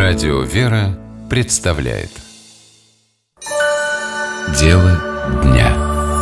Радио «Вера» представляет Дело дня.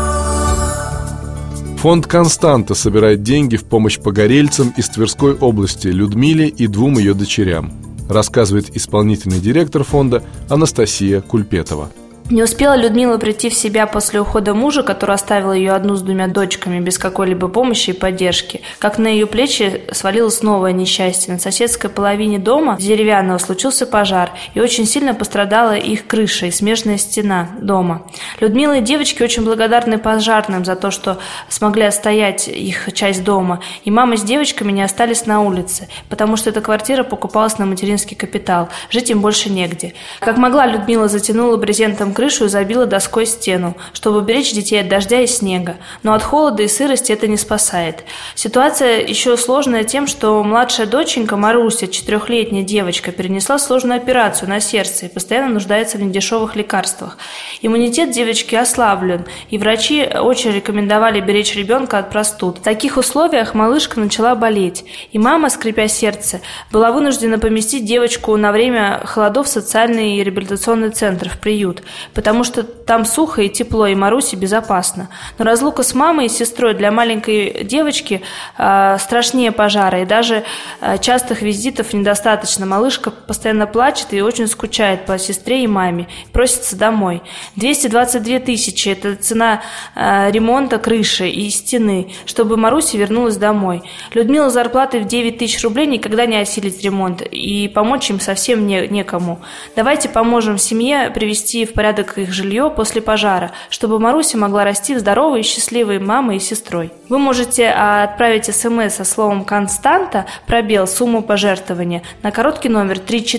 Фонд «Константа» собирает деньги в помощь погорельцам из Тверской области Людмиле и двум ее дочерям, рассказывает исполнительный директор фонда Анастасия Кульпетова. Не успела Людмила прийти в себя после ухода мужа, который оставил ее одну с двумя дочками без какой-либо помощи и поддержки, как на ее плечи свалилось новое несчастье. На соседской половине дома деревянного случился пожар, и очень сильно пострадала их крыша и смежная стена дома. Людмила и девочки очень благодарны пожарным за то, что смогли отстоять их часть дома, и мама с девочками не остались на улице, потому что эта квартира покупалась на материнский капитал, жить им больше негде. Как могла, Людмила затянула брезентом крышу и забила доской стену, чтобы уберечь детей от дождя и снега. Но от холода и сырости это не спасает. Ситуация еще сложная тем, что младшая доченька Маруся, 4-летняя девочка, перенесла сложную операцию на сердце и постоянно нуждается в недешевых лекарствах. Иммунитет девочки ослаблен, и врачи очень рекомендовали беречь ребенка от простуд. В таких условиях малышка начала болеть, и мама, скрипя сердце, была вынуждена поместить девочку на время холодов в социальный и реабилитационный центр, в приют, потому что там сухо и тепло, и Марусе безопасно. Но разлука с мамой и сестрой для маленькой девочки страшнее пожара, и даже частых визитов недостаточно. Малышка постоянно плачет и очень скучает по сестре и маме, просится домой. 222 тысячи – это цена ремонта крыши и стены, чтобы Маруся вернулась домой. Людмила с зарплатой в 9 тысяч рублей никогда не осилит ремонт, и помочь им совсем некому. Давайте поможем семье привести в порядок их жилье после пожара, чтобы Маруся могла расти здоровой и счастливой мамой и сестрой. Вы можете отправить смс со словом «Константа», пробел, сумму пожертвования на короткий номер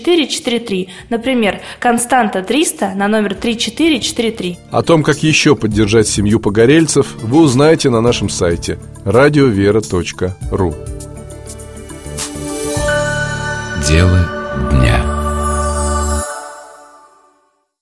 3443. Например, «Константа 300» на номер 3443. О том, как еще поддержать семью погорельцев, вы узнаете на нашем сайте radiovera.ru. Дело дня.